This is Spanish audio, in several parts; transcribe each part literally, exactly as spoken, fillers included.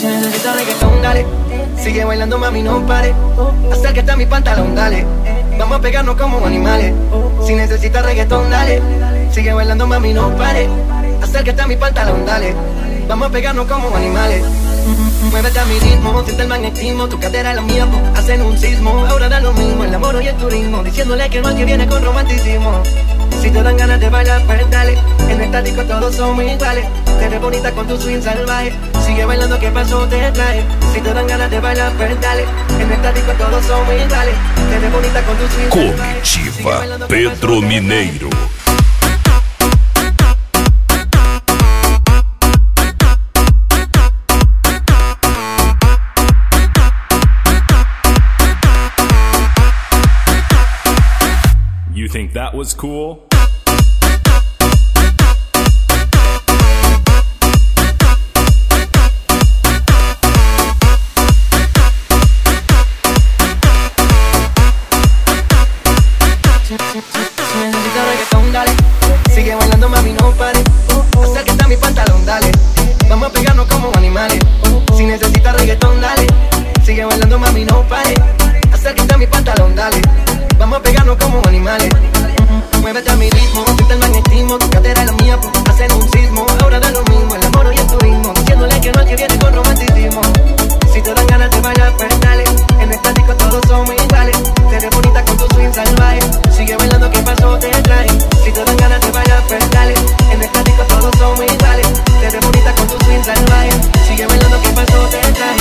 Si necesitas reggaetón, dale. Sigue bailando, mami, no pare. Acércate a mi pantalón, dale. Vamos a pegarnos como animales. Si necesitas reggaetón, dale. Sigue bailando, mami, no pare. Acércate a mi pantalón, dale. Vamos a pegarnos como animales. Muévete a mi ritmo, siente el magnetismo. Tu cadera es la mía, po, hacen un sismo. Ahora da lo mismo, el amor y el turismo. Diciéndole que no al que viene con romanticismo. Si te dan ganas de bailar, pues dale. En esta disco todos somos iguales. Te ves bonita con tu swing salvaje. Sigue bailando, que paso te trae. Si te dan ganas de bailar, pues dale. En esta disco todos somos iguales. Te ves bonita con tu swing salvaje. Comitiva Pedro Mineiro. You think that was cool? Si necesitas reggaetón, dale. Sigue bailando, mami, no pare. Acércate a mi pantalón, dale. Vamos a pegarnos como animales. Si necesitas reggaetón, dale. Sigue bailando, mami, no pare. Acércate a mi pantalón, dale. Vamos a pegarnos como animales. Muévete a mi ritmo, siente el magnetismo. Tu cadera es la mía, po, hacen un sismo. Ahora da lo mismo, el amor y el turismo. Diciéndole que no al que viene con romanticismo. Si te dan ganas de bailar, pues dale. En esta disco todos somos iguales. Te ves bonita con tu swing salvaje. Sigue bailando, que paso te trae. Si te dan ganas de bailar, pues dale. En esta disco todos somos iguales. Te ves bonita con tu swing salvaje. Sigue bailando, que paso te trae.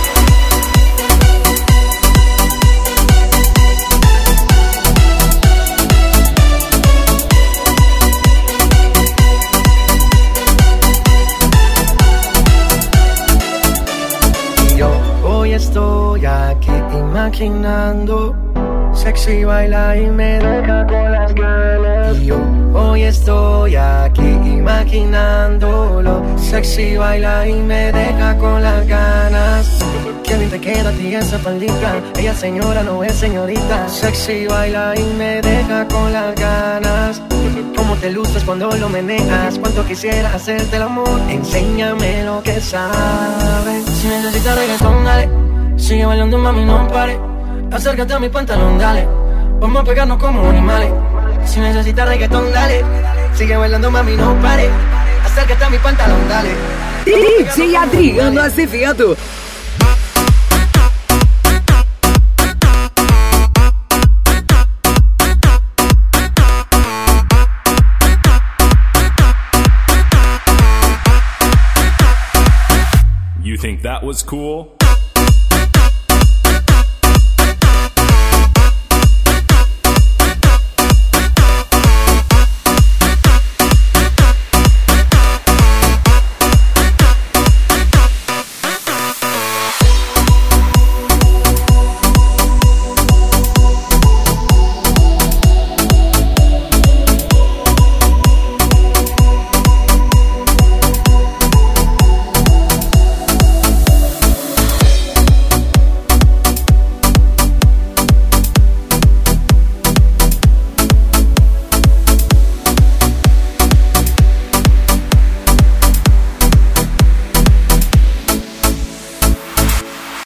Hoy estoy aquí imaginando, sexy baila y me deja con las ganas. Y yo hoy estoy aquí imaginándolo, sexy baila y me deja con las ganas. Qué bien te queda a ti esa faldita, ella señora no es señorita. Sexy baila y me deja con las ganas. Cómo te luces cuando lo meneas, cuánto quisiera hacerte el amor. Enséñame lo que sabes. Si necesitas reggaetón, dale. Sigue bailando, mami, no pare. Acércate a mi pantalón, dale. Vamos a pegarnos como animales. Si necesitas reggaetón, dale. Sigue bailando, mami, no pare. Acércate a mi pantalón, dale. D J Adriano Azevedo. You think that was cool?